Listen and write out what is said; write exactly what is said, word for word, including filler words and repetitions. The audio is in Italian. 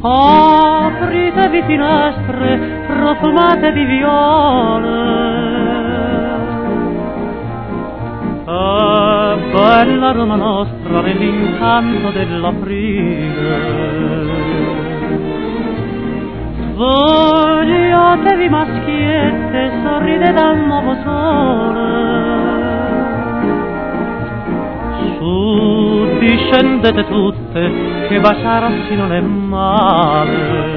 apritevi finestre profumate di viole. È bella Roma nostra nell'incanto dell'aprile. Svegliatevi maschiette, sorride dal nuovo sole. Su, discendete tutte, che baciarsi non è male.